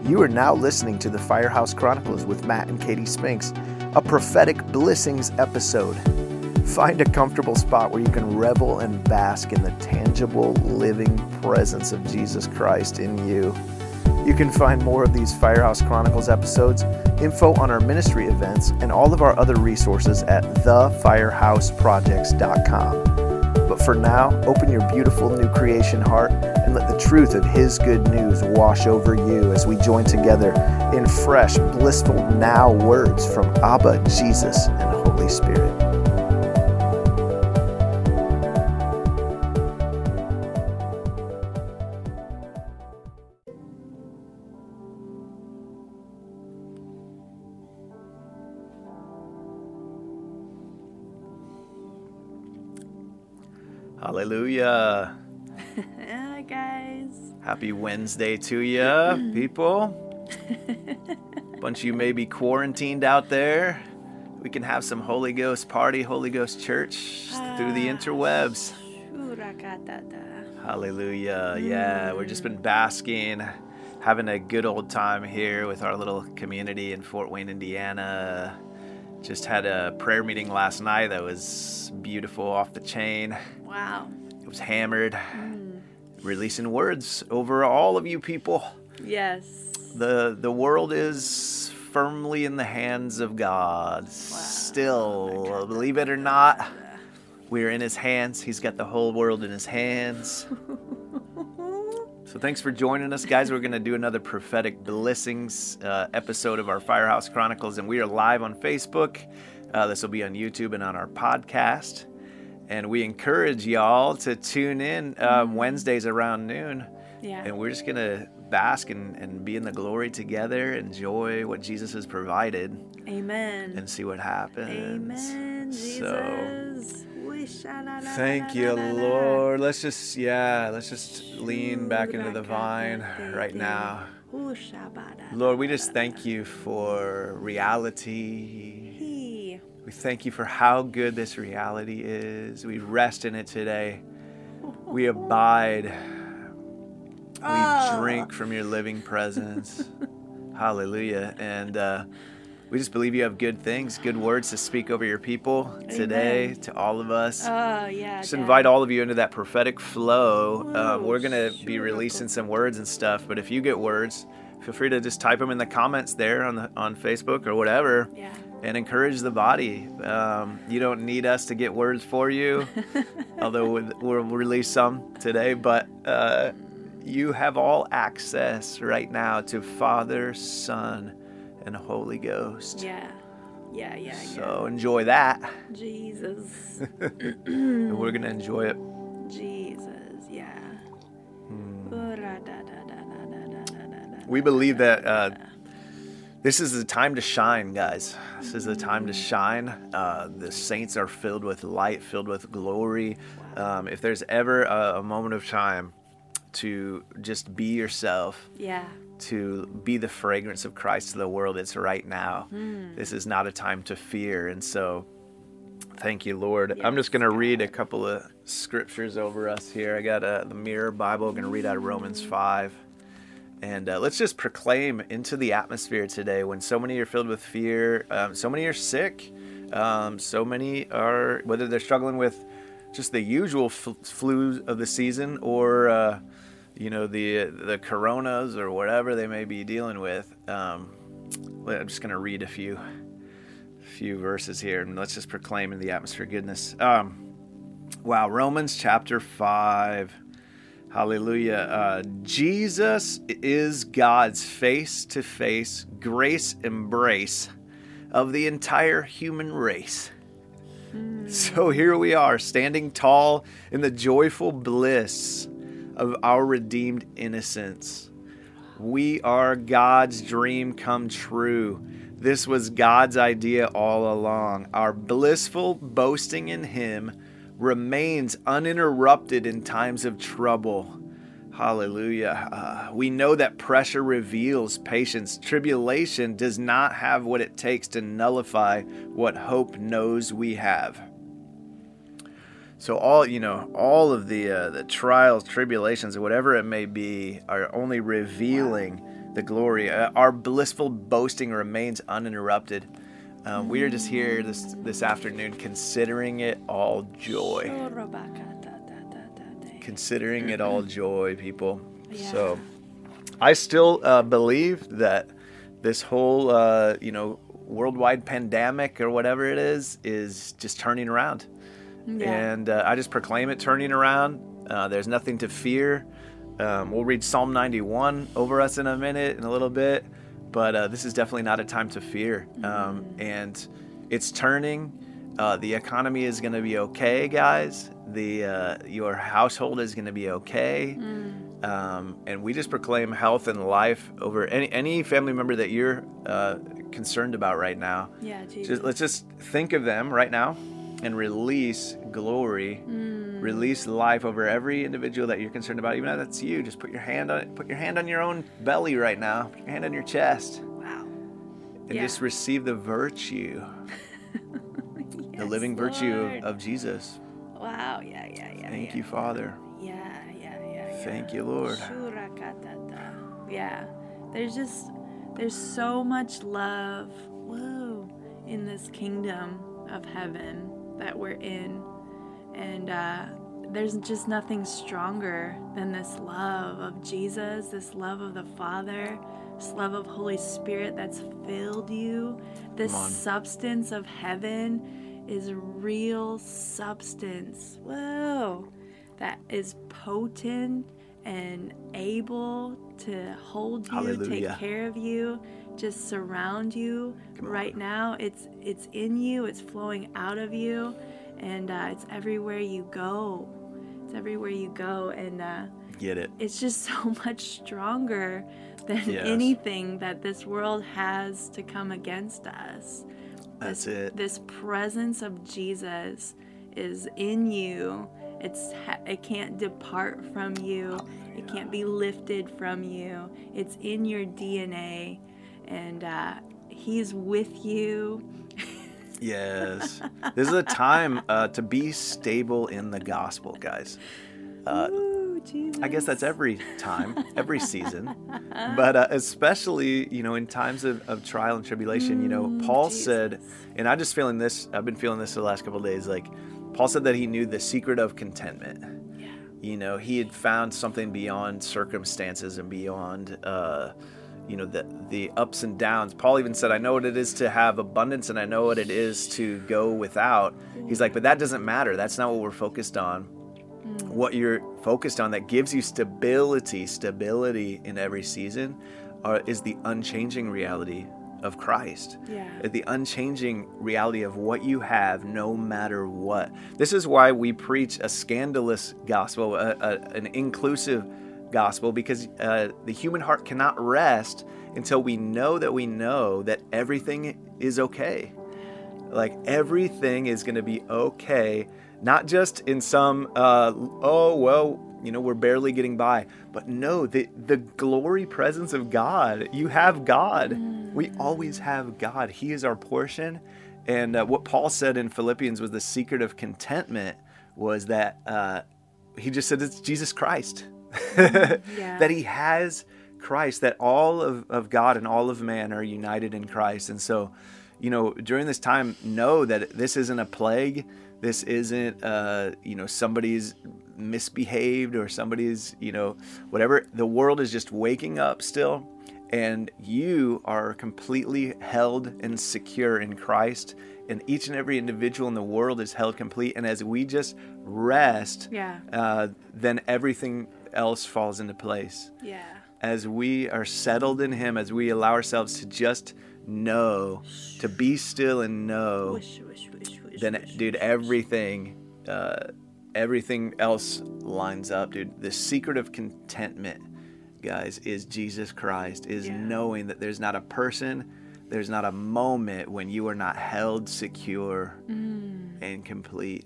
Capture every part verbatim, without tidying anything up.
You are now listening to the Firehouse Chronicles with Matt and Katie Spinks, a prophetic blessings episode. Find a comfortable spot where you can revel and bask in the tangible, living presence of Jesus Christ in you. You can find more of these Firehouse Chronicles episodes, info on our ministry events, and all of our other resources at the firehouse projects dot com. But for now, open your beautiful new creation heart and let the truth of His good news wash over you as we join together in fresh, blissful now words from Abba, Jesus, and Holy Spirit. Hallelujah. Hi, guys. Happy Wednesday to you, people. Bunch of you may be quarantined out there. We can have some Holy Ghost party, Holy Ghost church through the interwebs. Hallelujah. Yeah, we've just been basking, having a good old time here with our little community in Fort Wayne, Indiana. Just had a prayer meeting last night that was beautiful, off the chain. Wow. It was hammered. Mm. Releasing words over all of you people. Yes. The the world is firmly in the hands of God. Wow. Still, oh believe it or not, we're in His hands. He's got the whole world in His hands. So thanks for joining us, guys. We're going to do another prophetic blessings uh, episode of our Firehouse Chronicles, and we are live on Facebook. Uh, this will be on YouTube and on our podcast. And we encourage y'all to tune in um, Wednesdays around noon. Yeah. And we're just going to bask and, and be in the glory together, enjoy what Jesus has provided. Amen. And see what happens. Amen, Jesus. So, thank you, Lord. Let's just, yeah, let's just lean back into the vine right now. Lord, we just thank you for reality. We thank you for how good this reality is. We rest in it today. We abide. We drink from your living presence. Hallelujah. And uh, we just believe you have good things, good words to speak over your people today, Amen. To all of us. Oh, yeah. Just invite all of you into that prophetic flow. Um, we're going to be releasing some words and stuff, but if you get words, feel free to just type them in the comments there on the on Facebook or whatever. Yeah. And encourage the body. Um, you don't need us to get words for you, although we'll release some today. But uh, you have all access right now to Father, Son, and Holy Ghost. Yeah, yeah, yeah. So yeah. enjoy that. Jesus. And we're going to enjoy it. Jesus, yeah. Hmm. We believe that uh, this is the time to shine, guys. This is the time to shine. Uh, the saints are filled with light, filled with glory. Um, if there's ever a, a moment of time to just be yourself, yeah, to be the fragrance of Christ to the world, it's right now. Mm. This is not a time to fear. And so, thank you, Lord. Yes, I'm just going to God. read a couple of scriptures over us here. I got uh, the Mirror Bible. I'm going to read out of Romans five. And uh, let's just proclaim into the atmosphere today when so many are filled with fear, um, so many are sick, um, so many are, whether they're struggling with just the usual f- flu of the season or, uh, you know, the the coronas or whatever they may be dealing with. Um, I'm just going to read a few, few verses here and let's just proclaim in the atmosphere goodness. Um, wow, Romans chapter five. Hallelujah. Uh, Jesus is God's face-to-face grace embrace of the entire human race. Mm. So here we are, standing tall in the joyful bliss of our redeemed innocence. We are God's dream come true. This was God's idea all along. Our blissful boasting in Him remains uninterrupted in times of trouble. Hallelujah. Uh, we know that pressure reveals patience. Tribulation does not have what it takes to nullify what hope knows we have. So all, you know, all of the uh, the trials, tribulations, or whatever it may be, are only revealing the glory. Uh, our blissful boasting remains uninterrupted. Uh, we are just here this this afternoon considering it all joy. Considering it all joy, people. Yeah. So I still uh, believe that this whole, uh, you know, worldwide pandemic or whatever it is, is just turning around. Yeah. And uh, I just proclaim it turning around. Uh, there's nothing to fear. Um, we'll read Psalm ninety-one over us in a minute, in a little bit. But uh, this is definitely not a time to fear. Um, and it's turning. Uh, the economy is going to be okay, guys. The uh, your household is going to be okay. Mm. Um, and we just proclaim health and life over any any family member that you're uh, concerned about right now. Yeah, Jesus. Just, let's just think of them right now and release glory, Mm. release life over every individual that you're concerned about. Even if that's you, just put your hand on it. Put your hand on your own belly right now. Put your hand on your chest, Wow. and Yeah. just receive the virtue, the Yes, living virtue Lord. of, of Jesus. Wow. Yeah, yeah, yeah. Thank yeah. you, Father. Yeah, yeah, yeah, yeah. Thank you, Lord. Shurakatata. Yeah. There's just there's so much love, whoa, in this kingdom of heaven that we're in. And uh there's just nothing stronger than this love of Jesus, this love of the Father, this love of Holy Spirit that's filled you. This Come on. substance of heaven is real substance. Whoa. That is potent and able to hold you, Hallelujah. take care of you, just surround you. Come on. Right now. It's it's in you, it's flowing out of you, and uh, it's everywhere you go. It's everywhere you go, and uh, Get it. it's just so much stronger than Yes. anything that this world has to come against us. That's this, it. This presence of Jesus is in you. It's ha- it can't depart from you. It can't be lifted from you. It's in your D N A, and uh, He's with you. Yes. This is a time uh, to be stable in the gospel, guys. Uh, Ooh, Jesus. I guess that's every time, every season, but uh, especially, you know, in times of, of trial and tribulation, you know, Mm, Paul Jesus. said, and I'm just feeling this, I've been feeling this the last couple of days, like Paul said that he knew the secret of contentment. Yeah. You know, he had found something beyond circumstances and beyond, uh, you know, the the ups and downs. Paul even said, I know what it is to have abundance and I know what it is to go without. He's like, but that doesn't matter. That's not what we're focused on. What you're focused on that gives you stability, stability in every season uh, is the unchanging reality of Christ. Yeah. The unchanging reality of what you have no matter what. This is why we preach a scandalous gospel, a, a, an inclusive gospel, because uh, the human heart cannot rest until we know that we know that everything is okay. Like everything is going to be okay, not just in some, uh, oh, well, you know, we're barely getting by, but no, the, the glory presence of God. You have God. We always have God. He is our portion. And uh, what Paul said in Philippians was the secret of contentment was that uh, he just said it's Jesus Christ. Yeah. That he has Christ, that all of, of God and all of man are united in Christ. And so, you know, during this time, know that this isn't a plague. This isn't, uh, you know, somebody's misbehaved or somebody's, you know, whatever. The world is just waking up still. And you are completely held and secure in Christ. And each and every individual in the world is held complete. And as we just rest, Yeah. uh, then everything else falls into place. Yeah. As we are settled in Him, as we allow ourselves to just know, to be still and know, Wish, wish, wish, wish, then, wish, dude, wish, everything, uh, everything else lines up, dude. The secret of contentment, guys, is Jesus Christ, is Yeah. knowing that there's not a person, there's not a moment when you are not held secure Mm. and complete.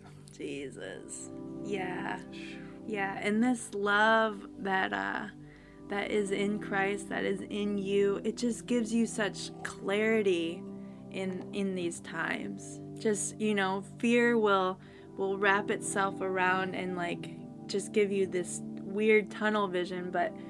Jesus. Yeah. Yeah. And this love that uh that is in Christ, that is in you, it just gives you such clarity in in these times. Just, you know, fear will will wrap itself around and like just give you this weird tunnel vision, but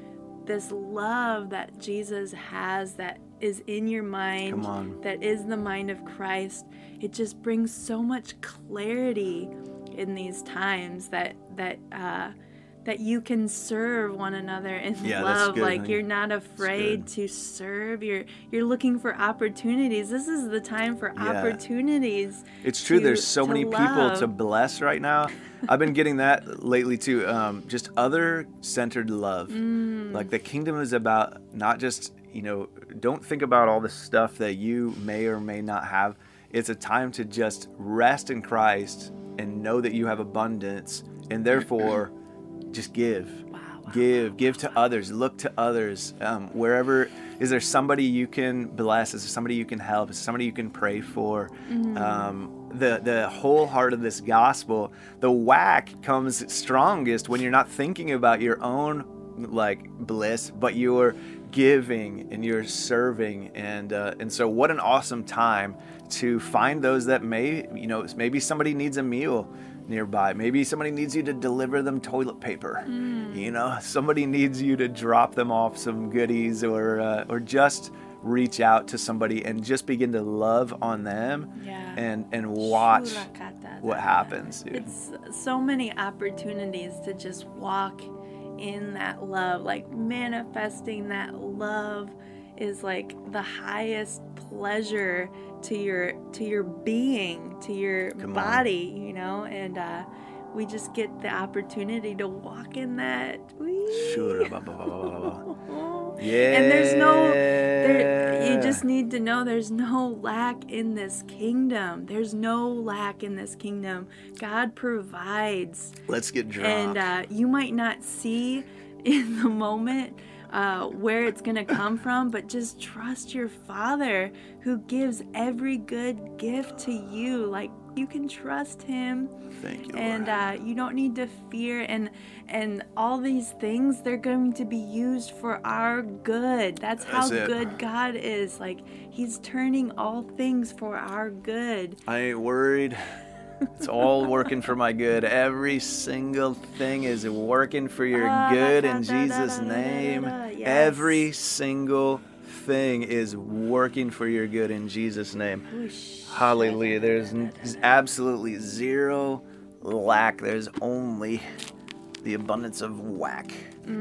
this love that Jesus has that is in your mind, Come on. that is the mind of Christ, it just brings so much clarity in these times that that uh, that you can serve one another in Yeah, that's love. good, Like honey. you're not afraid to serve. You're you're looking for opportunities. This is the time for Yeah. opportunities. It's true. to- There's so to many people love. to bless right now. I've been getting that lately too. Um, just other-centered love. Mm. Like the kingdom is about not just, you know, don't think about all the stuff that you may or may not have. It's a time to just rest in Christ and know that you have abundance, and therefore just give. Wow, wow, Give, give to others. Look to others. Um, wherever, is there somebody you can bless? Is there somebody you can help? Is there somebody you can pray for? Mm-hmm. Um, the the whole heart of this gospel, the whack comes strongest when you're not thinking about your own like bliss, but you're giving and you're serving, and uh, and so what an awesome time to find those that may, you know, maybe somebody needs a meal nearby. Maybe somebody needs you to deliver them toilet paper. Mm. You know, somebody needs you to drop them off some goodies, or uh, or just reach out to somebody and just begin to love on them, Yeah. and and watch what happens, dude. It's so many opportunities to just walk in that love, like manifesting that love is like the highest pleasure to your to your being, to your Come on. body, you know, and uh, we just get the opportunity to walk in that. Whee! Sure. Ba, ba, ba, ba, ba, ba. Yeah. And there's no, there, you just need to know there's no lack in this kingdom. There's no lack in this kingdom. God provides. Let's get drunk. And uh, you might not see in the moment uh, where it's going to come from, but just trust your Father who gives every good gift to you. Like, you can trust him. Thank you, And Lord. uh, you don't need to fear, and and all these things, they're going to be used for our good. That's how That's it. good God is. Like, he's turning all things for our good. I ain't worried. It's all working for my good. Every single thing is working for your Ah, good da, in da, da, Jesus' da, da, da, name. da. Yes. Every single thing is working for your good in Jesus' name. Whoosh. Hallelujah. There's n- absolutely zero lack. There's only the abundance of whack.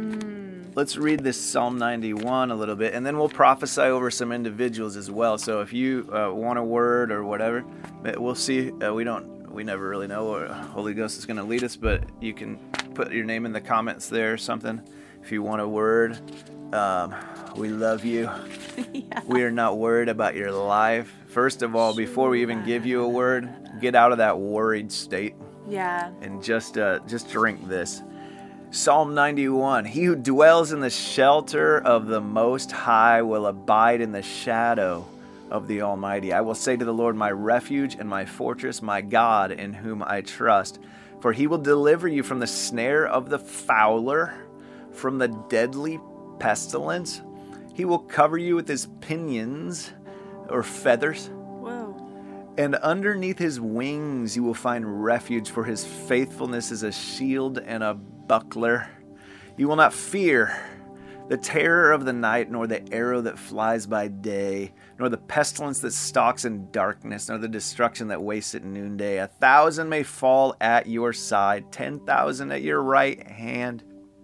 Mm. Let's read this Psalm ninety-one a little bit, and then we'll prophesy over some individuals as well. So if you uh, want a word or whatever, we'll see. Uh, we don't, we never really know where Holy Ghost is going to lead us, but you can put your name in the comments there or something if you want a word. Um, we love you. Yeah. We are not worried about your life. First of all, before we even give you a word, get out of that worried state Yeah. and just uh, just drink this. Psalm ninety-one, he who dwells in the shelter of the Most High will abide in the shadow of the Almighty. I will say to the Lord, my refuge and my fortress, my God in whom I trust. For he will deliver you from the snare of the fowler, from the deadly pestilence. He will cover you with his pinions or feathers. Whoa. And underneath his wings you will find refuge, for his faithfulness is a shield and a buckler. You will not fear the terror of the night, nor the arrow that flies by day, nor the pestilence that stalks in darkness, nor the destruction that wastes at noonday. A thousand may fall at your side, ten thousand at your right hand,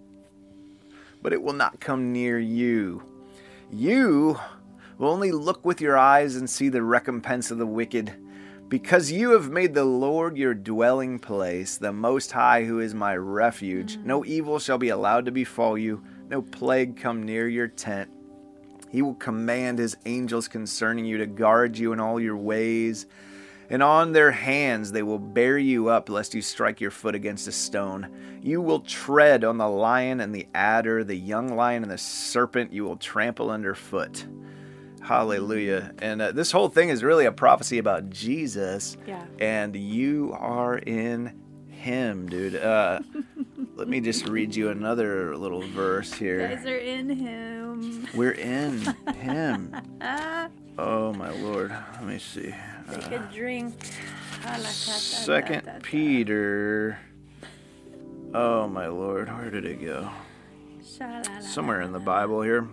but it will not come near you. You will only look with your eyes and see the recompense of the wicked. Because you have made the Lord your dwelling place, the Most High, who is my refuge, no evil shall be allowed to befall you, no plague come near your tent. He will command his angels concerning you to guard you in all your ways, and on their hands they will bear you up, lest you strike your foot against a stone. You will tread on the lion and the adder, the young lion and the serpent you will trample underfoot. Hallelujah. And uh, this whole thing is really a prophecy about Jesus. Yeah. And you are in him, dude. Uh, let me just read you another little verse You here. guys are in him. We're in him. Ah, Oh, my Lord. Let me see. take Uh, a drink. Second Peter. Oh, my Lord. Where did it go? somewhere in the Bible here.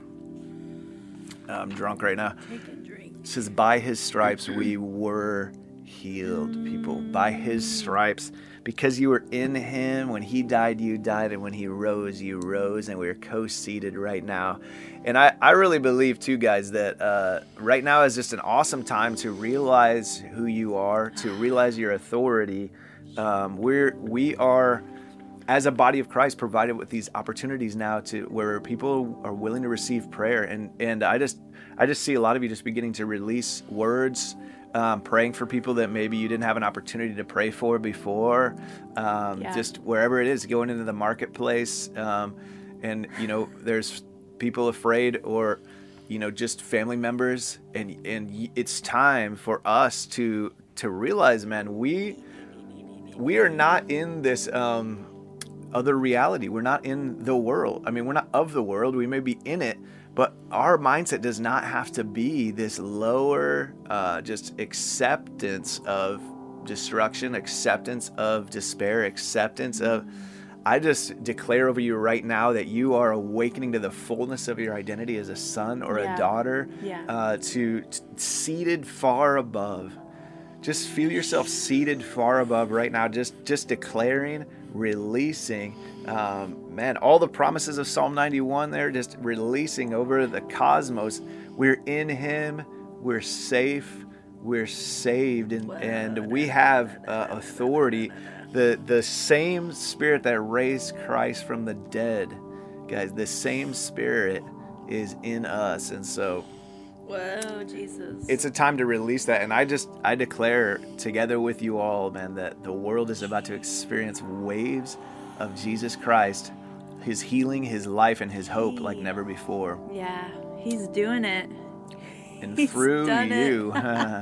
I'm drunk right now. Take a drink. It says, by his stripes we were healed, people. By his stripes. Because you were in him, when he died, you died, and when he rose, you rose, and we're co-seated right now. And I, I really believe, too, guys, that uh, right now is just an awesome time to realize who you are, to realize your authority. Um, we're, we are, as a body of Christ, provided with these opportunities now to where people are willing to receive prayer. And, and I just I just see a lot of you just beginning to release words, Um, praying for people that maybe you didn't have an opportunity to pray for before, um, Yeah. just wherever it is, going into the marketplace. Um, and, you know, there's people afraid or, you know, just family members. And, and y- it's time for us to, to realize, man, we, we are not in this, um, other reality. We're not in the world. I mean, we're not of the world. We may be in it, but our mindset does not have to be this lower, uh, just acceptance of destruction, acceptance of despair, acceptance of, I just declare over you right now that you are awakening to the fullness of your identity as a son or Yeah. a daughter, Yeah. uh, to, to seated far above. Just feel yourself seated far above right now, just, just declaring, releasing, um, man, all the promises of Psalm ninety-one there, just releasing over the cosmos. We're in him, we're safe, we're saved, and, and we have uh, authority. The, the same spirit that raised Christ from the dead, guys, the same spirit is in us. And so Whoa, Jesus. it's a time to release that. And I just, I declare together with you all, man, that the world is about to experience waves of Jesus Christ, his healing, his life, and his hope like never before. Yeah, he's doing it. And He's through done it. you,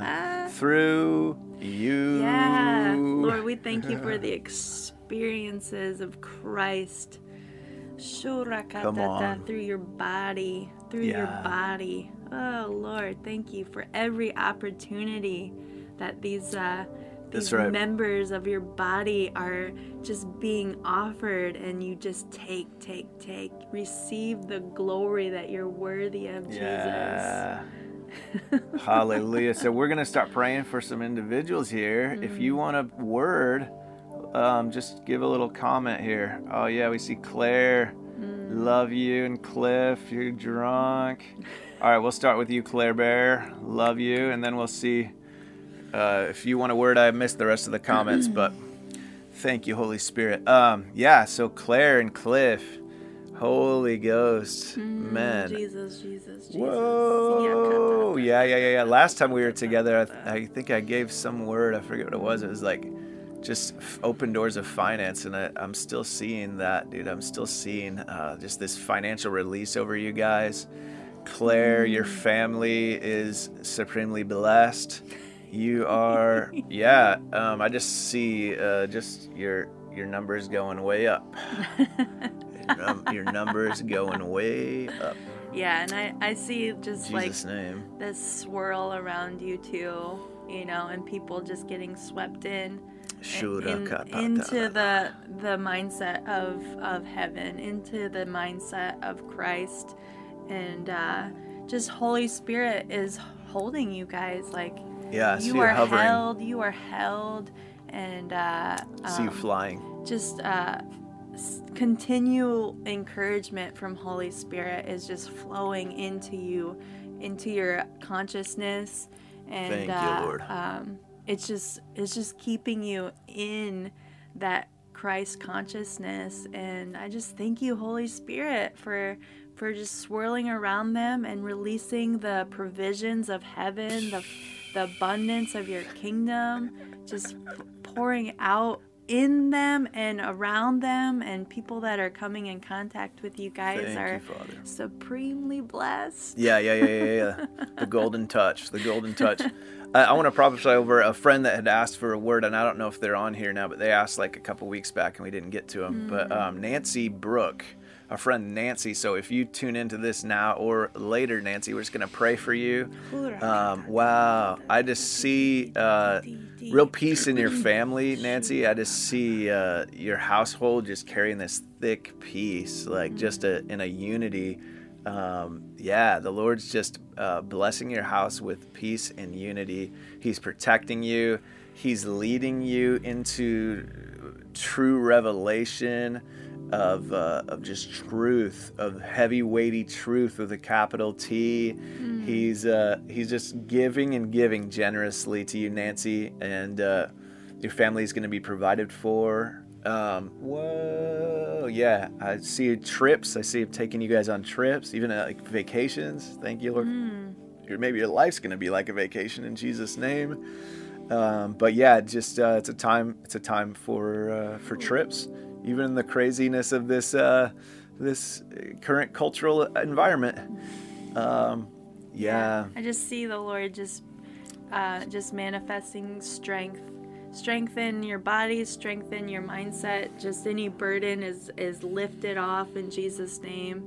through you. Yeah, Lord, we thank you for the experiences of Christ. Come on. Through your body, through your Yeah. body. Oh, Lord, thank you for every opportunity that these uh, these That's right. members of your body are just being offered, and you just take, take, take. Receive the glory that you're worthy of, Jesus. Yeah. Hallelujah. So we're going to start praying for some individuals here. If you want a word, um, just give a little comment here. Oh, yeah, we see Claire. Love you. And Cliff, you're drunk. All right, we'll start with you, Claire Bear. Love you. And then we'll see uh, if you want a word. I missed the rest of the comments, but thank you, Holy Spirit. Um, yeah, so Claire and Cliff, Holy Ghost, man. Jesus, Jesus, Jesus. Whoa! Yeah, yeah, yeah, yeah. Last time we were together, I, th- I think I gave some word. I forget what it was. It was like just f- open doors of finance, and I, I'm still seeing that, dude. I'm still seeing uh, just this financial release over you guys. Claire, your family is supremely blessed. You are, yeah. Um, I just see uh, just your your numbers going way up. your, um, your numbers going way up. Yeah, and I, I see just In like Jesus' name. this swirl around you too, you know, and people just getting swept in, in into the the mindset of of heaven, into the mindset of Christ, and uh, just Holy Spirit is holding you guys like Yeah, I see you you are hovering. held, you are held, and uh, See you um, flying. just uh, s- continual encouragement from Holy Spirit is just flowing into you, into your consciousness, and Thank you, uh, Lord. Um, it's just it's just keeping you in that Christ consciousness, and I just thank you, Holy Spirit, for for just swirling around them and releasing the provisions of heaven, the the abundance of your kingdom, just pouring out in them and around them, and people that are coming in contact with you guys Thank are you, Father. supremely blessed. Yeah, yeah, yeah, yeah, yeah. The golden touch. The golden touch. I, I want to prophesy over a friend that had asked for a word, and I don't know if they're on here now, but they asked like a couple weeks back, and we didn't get to them. Mm. But um, Nancy Brooke, our friend Nancy. So if you tune into this now or later, Nancy, we're just going to pray for you. Um, wow. I just see uh, real peace in your family, Nancy. I just see uh, your household just carrying this thick peace, like just a, in a unity. Um, yeah, the Lord's just uh, blessing your house with peace and unity. He's protecting you. He's leading you into true revelation of uh, of just truth, of heavy, weighty truth with a capital T. Mm. He's uh, he's just giving and giving generously to you, Nancy, and uh, your family is going to be provided for. Um, whoa, yeah, I see trips. I see him taking you guys on trips, even uh, like vacations. Thank you, Lord. Mm. Maybe your life's going to be like a vacation in Jesus' name. Um, but yeah, just uh, it's a time. It's a time for uh, for trips, even in the craziness of this uh, this current cultural environment. Um, yeah. I just see the Lord just uh, just manifesting strength. Strengthen your body, strengthen your mindset. Just any burden is, is lifted off in Jesus' name.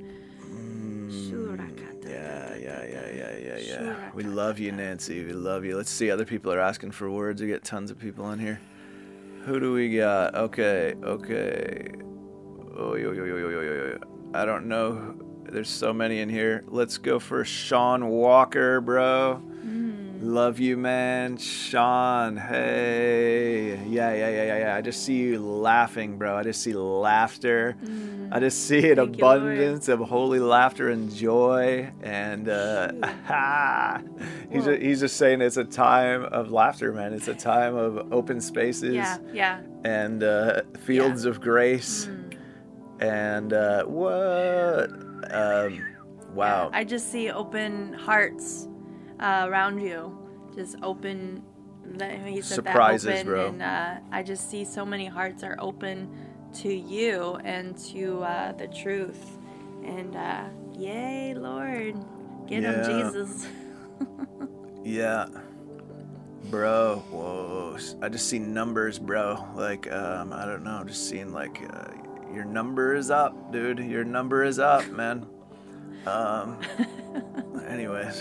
Mm, yeah, yeah, yeah, yeah, yeah, yeah. We love you, Nancy. We love you. Let's see. Other people are asking for words. We get tons of people in here. Who do we got? Okay, okay. Oh, yo, yo, yo, yo, yo, yo. I don't know. There's so many in here. Let's go for Sean Walker, bro. Mm. Love you, man. Sean, hey. Yeah, yeah, yeah, yeah, yeah. I just see you laughing, bro. I just see laughter. Mm. I just see an Thank abundance you, of holy laughter and joy. And uh, he's, just, he's just saying it's a time of laughter, man. It's a time of open spaces. Yeah, yeah. And uh, fields yeah. of grace. Mm. And uh, what? Um, wow. Yeah, I just see open hearts. Uh, around you, just open. He said Surprises, that open, bro. And uh, I just see so many hearts are open to you and to uh, the truth. And uh, yay, Lord, get yeah. him, Jesus. Yeah, bro. Whoa, I just see numbers, bro. Like um, I don't know, just seeing like uh, your number is up, dude. Your number is up, man. Um. Anyways.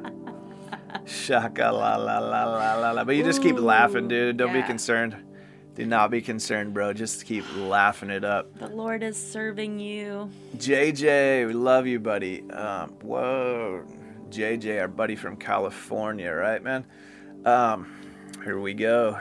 Shaka la la la la la la. But you just keep Ooh, laughing, dude. Don't yeah. be concerned. Do not be concerned, bro. Just keep laughing it up. The Lord is serving you. J J, we love you, buddy. Um, whoa. J J, our buddy from California, right, man? Um, here we go.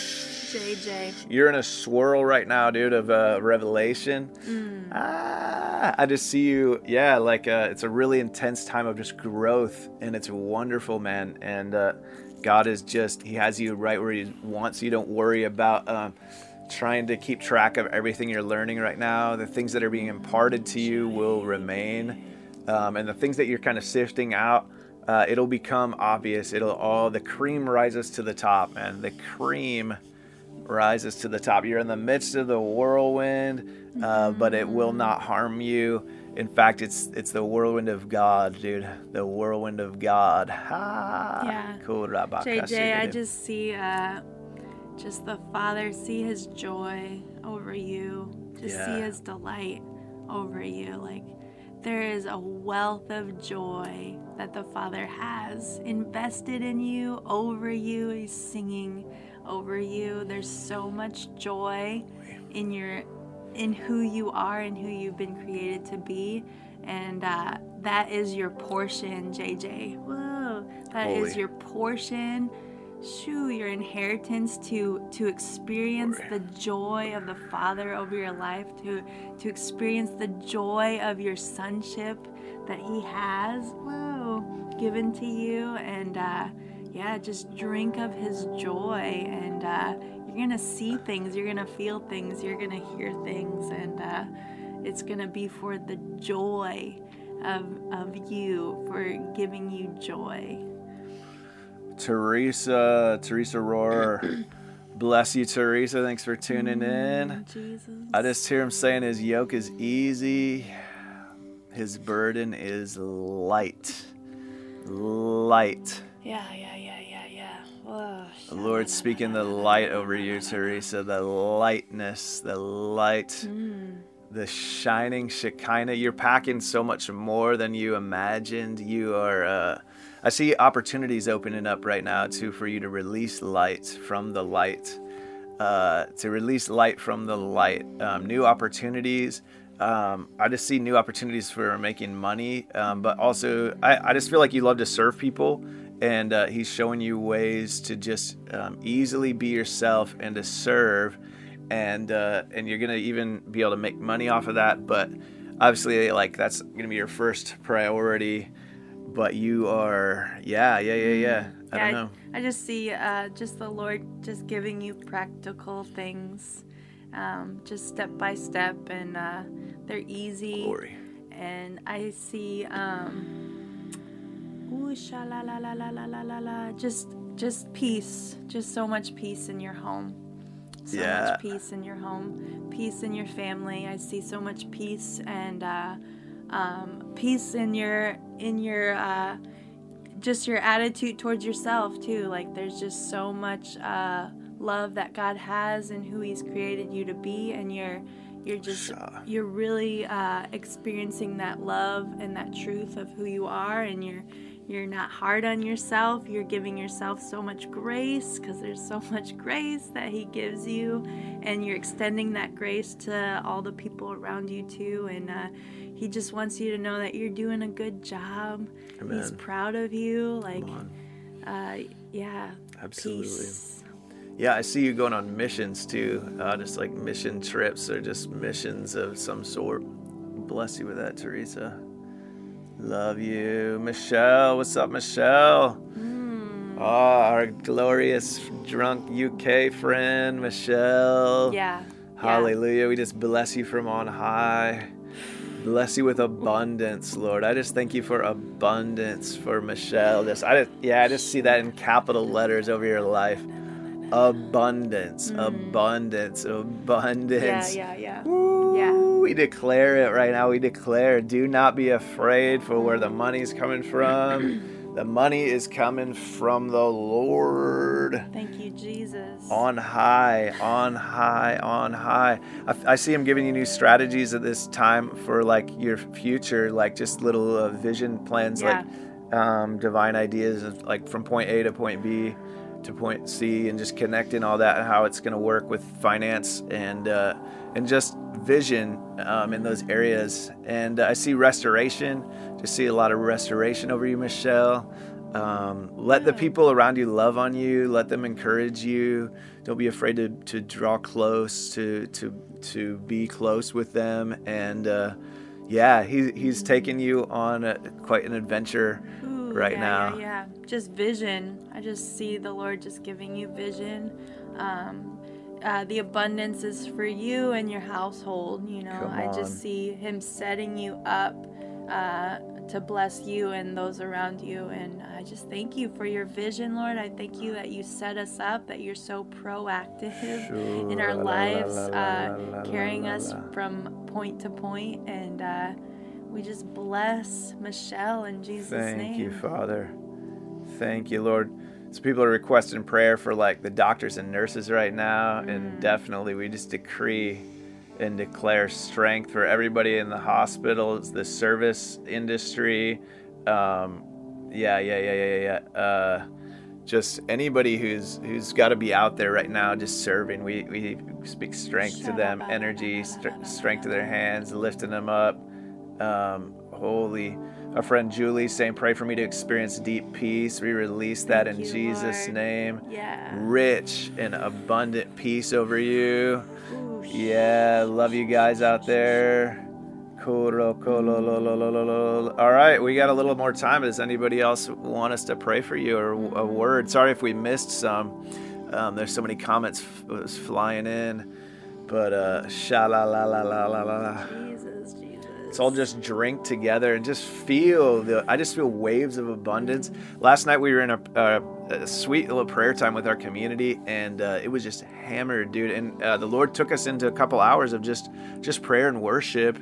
J J. You're in a swirl right now, dude, of uh, revelation. Mm. Ah, I just see you. Yeah, like uh, it's a really intense time of just growth, and it's wonderful, man. And uh, God is just, he has you right where he wants you. Don't worry about um, trying to keep track of everything you're learning right now. The things that are being imparted to you will remain. Um, and the things that you're kind of sifting out, uh, it'll become obvious. It'll all, the cream rises to the top, man. The cream rises to the top. You're in the midst of the whirlwind, uh, but it will not harm you. In fact, it's it's the whirlwind of God, dude. The whirlwind of God. Ah, yeah. Cool. J J, I just see uh, just the Father, see his joy over you. Just yeah. see his delight over you. Like, there is a wealth of joy that the Father has invested in you, over you. He's singing over you. There's so much joy in your in who you are and who you've been created to be, and uh, that is your portion, J J. Whoa, that Holy. is your portion. Shoo, your inheritance to to experience Glory. the joy of the Father over your life, to to experience the joy of your sonship that He has, whoa, given to you, and uh, yeah, just drink of His joy, and uh, you're gonna see things, you're gonna feel things, you're gonna hear things, and uh, it's gonna be for the joy of of you, for giving you joy. Teresa, Teresa Rohr. Bless you, Teresa. Thanks for tuning in. Jesus. I just hear him saying his yoke is easy. His burden is light. Light. Yeah, yeah, yeah, yeah, yeah. Whoa, the Lord's speaking the light over you, Teresa. The lightness, the light. Mm. the shining Shekinah. You're packing so much more than you imagined. You are, uh, I see opportunities opening up right now too for you to release light from the light, uh, to release light from the light, um, new opportunities. Um, I just see new opportunities for making money, um, but also I, I just feel like you love to serve people, and uh, he's showing you ways to just um, easily be yourself and to serve. And uh, and you're gonna even be able to make money off of that, but obviously, like that's gonna be your first priority. But you are, yeah, yeah, yeah, yeah. I yeah, don't know. I, I just see uh, just the Lord just giving you practical things, um, just step by step, and uh, they're easy. Glory. And I see, um, ooh, sha la la la la la la la la, just just peace, just so much peace in your home. So Yeah. much peace in your home, peace in your family. I see so much peace and uh, um, peace in your in your uh, just your attitude towards yourself too. Like there's just so much uh, love that God has and who He's created you to be, and you're you're just Sure. you're really uh, experiencing that love and that truth of who you are, and you're. You're not hard on yourself. You're giving yourself so much grace because there's so much grace that He gives you, and you're extending that grace to all the people around you too. And uh, He just wants you to know that you're doing a good job. Amen. He's proud of you. Like, Come on. uh, yeah, Absolutely. peace. Yeah, I see you going on missions too, uh, just like mission trips or just missions of some sort. Bless you with that, Teresa. Love you. Michelle, what's up, Michelle? Mm. Oh, our glorious drunk U K friend, Michelle. Yeah. Hallelujah. We just bless you from on high. Bless you with abundance, Lord. I just thank you for abundance for Michelle. Just, I just, yeah, I just see that in capital letters over your life. Abundance, Mm. abundance, abundance. Yeah, yeah, yeah. Woo, Yeah. We declare it right now. We declare, do not be afraid for where the money's coming from. The money is coming from the Lord. Thank you, Jesus. On high, on high, on high. I, I see Him giving you new strategies at this time for like your future, like just little uh, vision plans, Yeah. like um, divine ideas of like from point A to point B to point C, and just connecting all that and how it's going to work with finance and uh, and just vision um, in those areas. And uh, I see restoration. Just see a lot of restoration over you, Michelle. Um, let the people around you love on you. Let them encourage you. Don't be afraid to, to draw close, to to to be close with them. And uh, yeah, he he's taking you on a, quite an adventure Ooh, right yeah, now. Yeah, yeah. Just vision. I just see the Lord just giving you vision. Um, uh, the abundance is for you and your household. You know, Come I on. just see Him setting you up uh, to bless you and those around you. And I just thank you for your vision, Lord. I thank you that you set us up, that you're so proactive in our lives, uh, carrying us from point to point. And uh, we just bless Michelle in Jesus' Thank name. you, Father. Thank you, Lord. So people are requesting prayer for like the doctors and nurses right now, Mm. and definitely we just decree and declare strength for everybody in the hospitals, the service industry. Um, yeah, yeah, yeah, yeah, yeah. yeah. Uh, just anybody who's who's got to be out there right now, just serving. We we speak strength to them, energy, st- strength to their hands, lifting them up. Um, holy. Our friend Julie saying, pray for me to experience deep peace. We release that Thank in you, Jesus' Lord. name. Yeah. Rich and abundant peace over you. Ooh, Yeah, love you guys out there. Kuro, kolo, lo, lo, lo, lo, lo. All right, we got a little more time. Does anybody else want us to pray for you or a word? Sorry if we missed some. Um, there's so many comments f- was flying in. But uh, sha la la la la la la. Jesus, Jesus. Let's all just drink together and just feel the. I just feel waves of abundance. Last night we were in a, a, a sweet little prayer time with our community, and uh, it was just hammered, dude. And uh, the Lord took us into a couple hours of just just prayer and worship,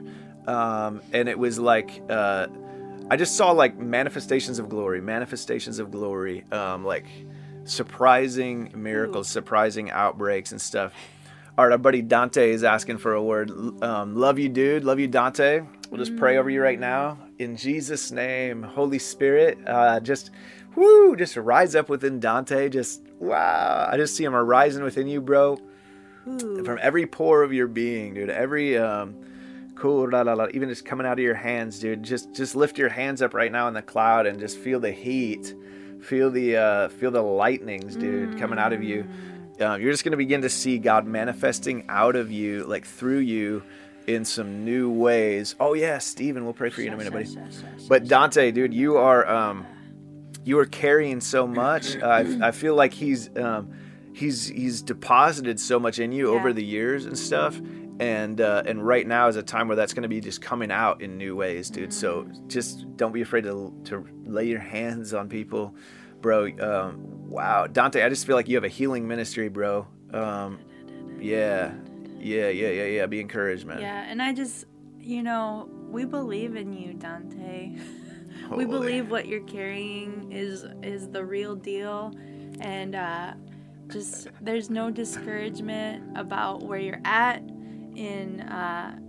um, and it was like uh, I just saw like manifestations of glory, manifestations of glory, um, like surprising miracles, Ooh. surprising outbreaks and stuff. Our, our buddy Dante is asking for a word. Um, love you, dude. Love you, Dante. We'll just pray over you right now. In Jesus' name, Holy Spirit, uh, just, whoo, just rise up within Dante. Just, wow. I just see him arising within you, bro. Ooh. From every pore of your being, dude. Every, um, cool, la, la, la, even just coming out of your hands, dude. Just, just lift your hands up right now in the cloud and just feel the heat. Feel the, uh, feel the lightnings, dude, mm. coming out of you. Uh, you're just going to begin to see God manifesting out of you, like through you, in some new ways. Oh yeah, Stephen, we'll pray for you in a minute, buddy. But Dante, dude, you are um, you are carrying so much. Uh, I, I feel like he's um, he's he's deposited so much in you yeah. over the years and stuff. And uh, and right now is a time where that's going to be just coming out in new ways, dude. So just don't be afraid to to lay your hands on people, bro. Um, wow, Dante, I just feel like you have a healing ministry, bro. Um, yeah. Yeah, yeah, yeah, yeah. Be encouraged, man. Yeah, and I just, you know, we believe in you, Dante. Holy. We believe what you're carrying is is the real deal, and uh, just there's no discouragement about where you're at in uh,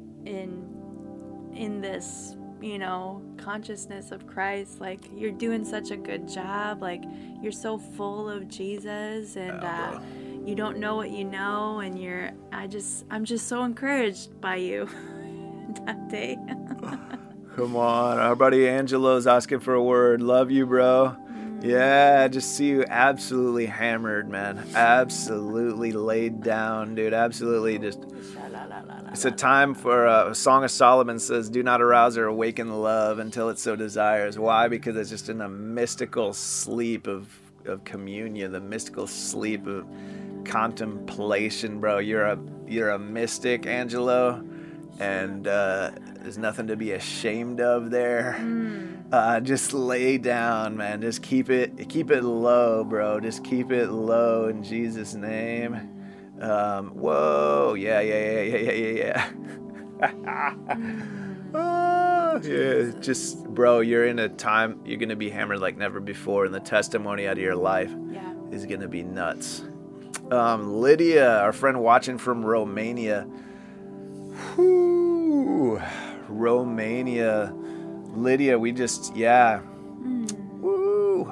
in in this, you know, consciousness of Christ. Like, you're doing such a good job. Like, you're so full of Jesus, and. Yeah, uh, You don't know what you know, and you're. I just. I'm just so encouraged by you, Dante. Come on, our buddy Angelo's asking for a word. Love you, bro. Mm. Yeah, I just see you absolutely hammered, man. Absolutely laid down, dude. Absolutely just. It's a time for uh, a Song of Solomon says, "Do not arouse or awaken love until it so desires." Why? Because it's just in a mystical sleep of of communion, the mystical sleep of contemplation, bro. You're a you're a mystic, Angelo, and uh, there's nothing to be ashamed of there. Mm. Uh, just lay down, man. Just keep it keep it low, bro. Just keep it low in Jesus' name. Um, whoa, yeah, yeah, yeah, yeah, yeah, yeah. Oh, yeah, just, bro, you're in a time you're gonna be hammered like never before, and the testimony out of your life yeah. is gonna be nuts. Um, Lydia, our friend watching from Romania. Whoo, Romania. Lydia, we just, yeah. Mm. Woo.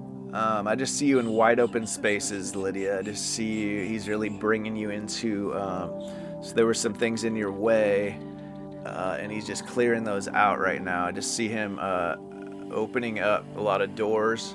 Um, I just see you in wide open spaces, Lydia. I just see you, he's really bringing you into, um, so there were some things in your way, uh, and he's just clearing those out right now. I just see him uh, opening up a lot of doors,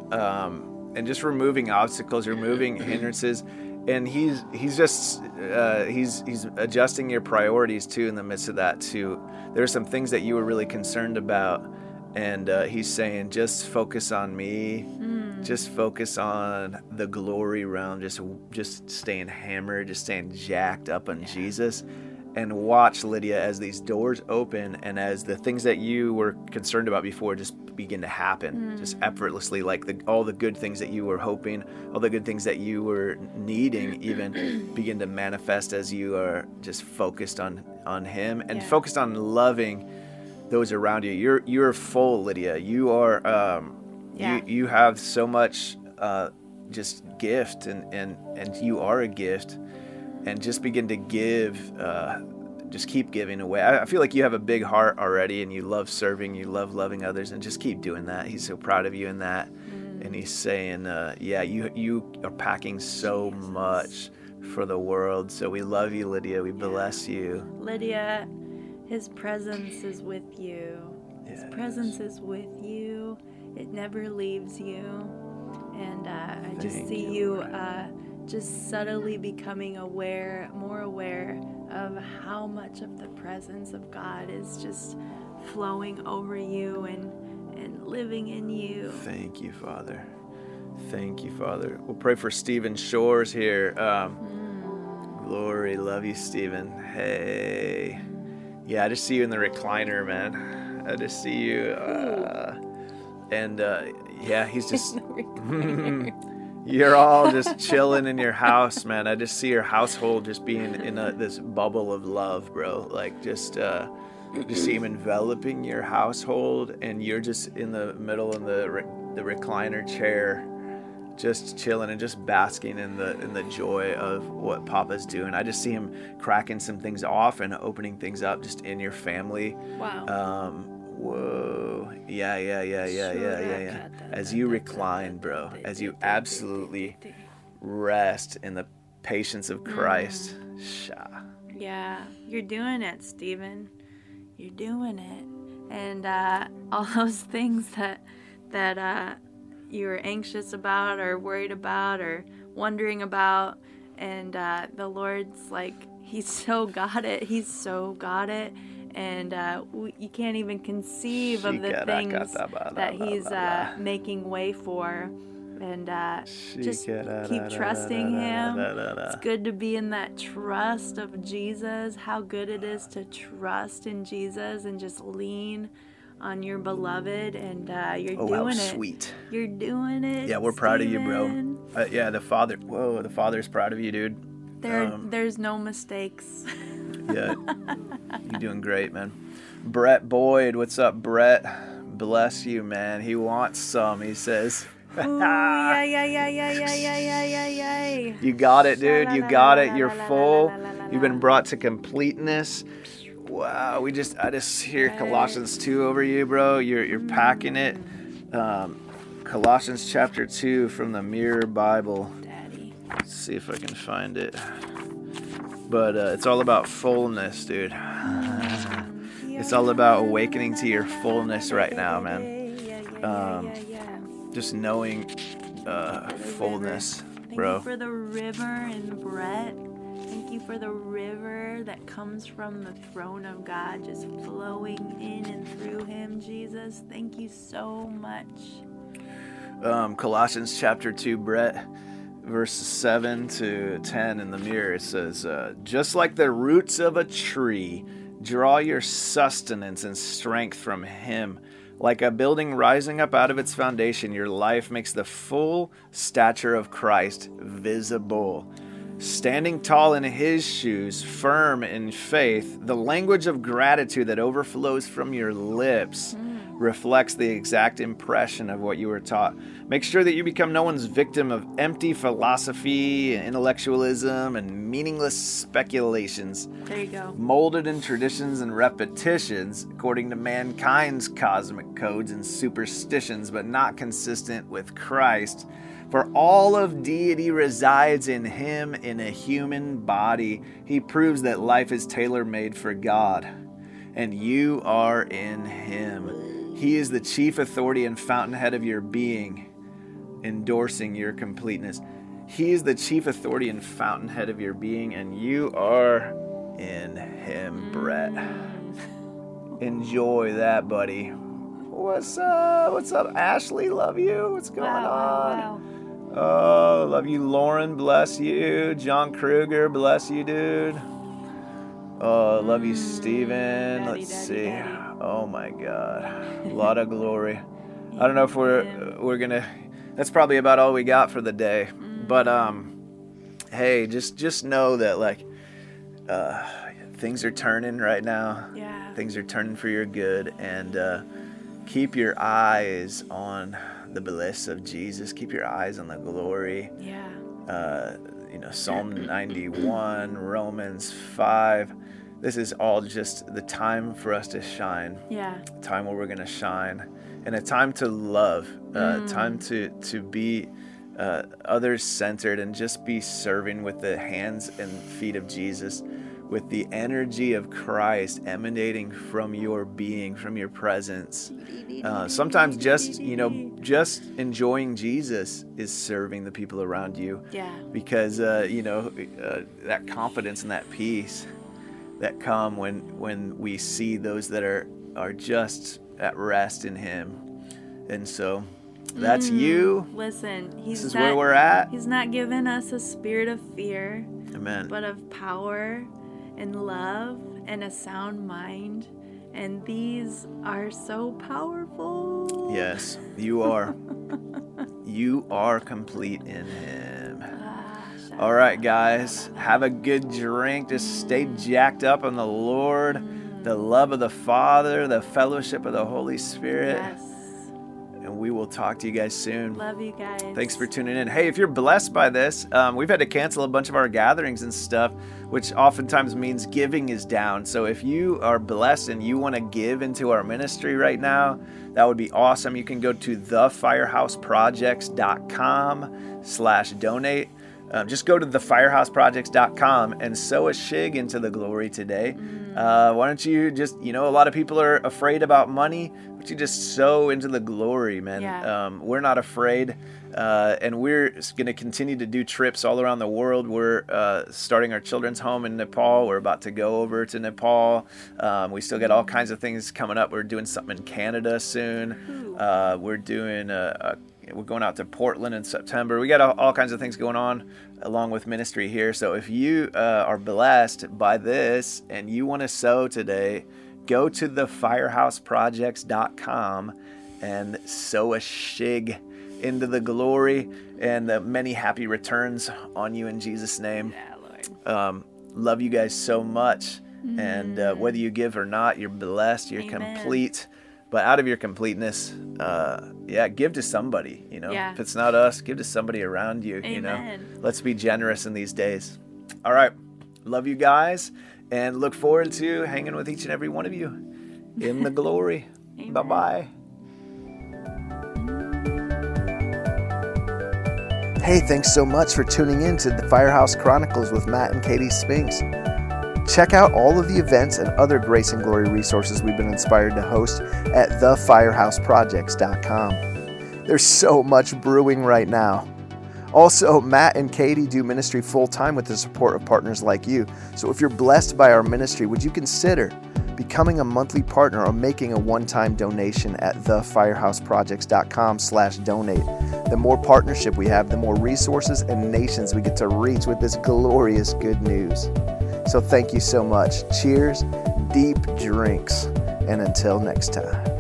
um, and just removing obstacles, removing hindrances, and he's he's just uh, he's he's adjusting your priorities too in the midst of that too. There are some things that you were really concerned about, and uh, he's saying, just focus on me, mm. just focus on the glory realm, just just staying hammered, just staying jacked up on yeah. Jesus. And watch, Lydia, as these doors open and as the things that you were concerned about before just begin to happen, mm. just effortlessly, like the, all the good things that you were hoping, all the good things that you were needing even begin to manifest as you are just focused on, on him and yeah. focused on loving those around you. You're you're full, Lydia. You are, um, yeah. you, you have so much uh, just gift and, and, and you are a gift. And just begin to give, uh, just keep giving away. I, I feel like you have a big heart already, and you love serving, you love loving others, and just keep doing that. He's so proud of you in that. Mm. And he's saying, uh, yeah, you you are packing so Jesus. much for the world. So we love you, Lydia. We yeah. bless you. Lydia, his presence is with you. His yes. presence is with you. It never leaves you. And uh, I just Thank see you... you uh, just subtly becoming aware, more aware of how much of the presence of God is just flowing over you and, and living in you. Thank you, Father. Thank you, Father. We'll pray for Stephen Shores here. Um, mm. Glory, love you, Stephen. Hey. Yeah, I just see you in the recliner, man. I just see you. Uh, and uh, yeah, he's just... You're all just chilling in your house, man. I just see your household just being in a, this bubble of love, bro. Like, just uh, just see him enveloping your household, and you're just in the middle of the re- the recliner chair, just chilling and just basking in the in the joy of what Papa's doing. I just see him cracking some things off and opening things up just in your family. Wow. Um, whoa. Yeah, yeah, yeah, yeah, yeah, yeah, yeah. As you recline, bro, as you absolutely rest in the patience of Christ. Sha. Yeah, you're doing it, Stephen. You're doing it. And uh, all those things that that uh, you were anxious about or worried about or wondering about, and uh, the Lord's like, He's so got it. He's so got it. And uh, we, you can't even conceive of the things that He's uh, making way for. And uh, just keep trusting Him. It's good to be in that trust of Jesus. How good it is to trust in Jesus and just lean on your beloved. And uh, you're oh, doing how it. Sweet. You're doing it. Yeah, we're proud of you, bro. Uh, yeah, the Father. Whoa, the Father's proud of you, dude. There, um, there's no mistakes. Yeah, you're doing great, man. Brett Boyd, what's up, Brett? Bless you, man. He wants some. He says. Ooh, yeah, yeah, yeah, yeah, yeah, yeah, yeah, yeah, yeah. You got it, dude. You got it. You're full. You've been brought to completeness. Wow. We just, I just hear Colossians two over you, bro. You're, you're packing it. Um, Colossians chapter two from the Mirror Bible. Daddy. Let's see if I can find it. But uh, it's all about fullness, dude. It's all about awakening to your fullness right now, man. Um, just knowing uh, fullness, bro. Thank you for the river in Brett. Thank you for the river that comes from the throne of God, just flowing in and through him, Jesus. Thank you so much. Um, Colossians chapter two, Brett, verses seven to ten in the Mirror, it says, uh, just like the roots of a tree, draw your sustenance and strength from him. Like a building rising up out of its foundation, your life makes the full stature of Christ visible. Standing tall in his shoes, firm in faith, the language of gratitude that overflows from your lips reflects the exact impression of what you were taught. Make sure that you become no one's victim of empty philosophy, intellectualism, and meaningless speculations. There you go. Molded in traditions and repetitions, according to mankind's cosmic codes and superstitions, but not consistent with Christ. For all of deity resides in him in a human body. He proves that life is tailor-made for God, and you are in him. He is the chief authority and fountainhead of your being, endorsing your completeness. He is the chief authority and fountainhead of your being, and you are in him, Brett. Enjoy that, buddy. What's up? What's up, Ashley? Love you. What's going wow, on? Wow, wow. Oh, love you, Lauren. Bless you. John Kruger. Bless you, dude. Oh, love you, Steven. Daddy, Let's daddy, see. daddy. Oh my God, a lot of glory. I don't know if we're we're gonna. That's probably about all we got for the day. Mm. But um, hey, just just know that like, uh, things are turning right now. Yeah. Things are turning for your good, and uh, keep your eyes on the bliss of Jesus. Keep your eyes on the glory. Yeah. Uh, you know, Psalm ninety-one, Romans five. This is all just the time for us to shine. Yeah. A time where we're going to shine. And a time to love. Uh, Mm. Time to, to be uh, others-centered and just be serving with the hands and feet of Jesus, with the energy of Christ emanating from your being, from your presence. Uh, sometimes just, you know, just enjoying Jesus is serving the people around you. Yeah. Because, uh, you know, uh, that confidence and that peace that come when when we see those that are are just at rest in him. And so that's Mm, you. Listen, he's This is not, where we're at. He's not given us a spirit of fear, Amen. but of power and love and a sound mind. And these are so powerful. Yes, you are. You are complete in him. All right, guys, have a good drink. Just stay jacked up on the Lord, the love of the Father, the fellowship of the Holy Spirit. Yes. and we will talk to you guys soon. Love you guys. Thanks for tuning in. Hey, if you're blessed by this, um, we've had to cancel a bunch of our gatherings and stuff, which oftentimes means giving is down. So if you are blessed and you want to give into our ministry right now, that would be awesome. You can go to thefirehouseprojects.com slash donate. Um, just go to the firehouse projects dot com and sow a shig into the glory today. Uh, why don't you just, you know, a lot of people are afraid about money, but you just sow into the glory, man. Yeah. Um, we're not afraid. Uh, and we're going to continue to do trips all around the world. We're uh, starting our children's home in Nepal. We're about to go over to Nepal. Um, we still got all kinds of things coming up. We're doing something in Canada soon. Uh, we're doing a, a We're going out to Portland in September. We got all, all kinds of things going on along with ministry here. So if you uh, are blessed by this and you want to sow today, go to the firehouse projects dot com and sow a shig into the glory, and uh, many happy returns on you in Jesus' name. Yeah, Lord. Um, love you guys so much. Mm. And uh, whether you give or not, you're blessed. You're Amen. complete. But out of your completeness, uh, yeah, give to somebody, you know. Yeah. If it's not us, give to somebody around you, Amen. you know. Let's be generous in these days. All right. Love you guys, and look forward to hanging with each and every one of you in the glory. Amen. Bye-bye. Hey, thanks so much for tuning in to the Firehouse Chronicles with Matt and Katie Spinks. Check out all of the events and other Grace and Glory resources we've been inspired to host at the firehouse projects dot com. There's so much brewing right now. Also, Matt and Katie do ministry full-time with the support of partners like you. So if you're blessed by our ministry, would you consider becoming a monthly partner or making a one-time donation at the firehouse projects dot com slash donate? The more partnership we have, the more resources and nations we get to reach with this glorious good news. So thank you so much. Cheers, deep drinks, and until next time.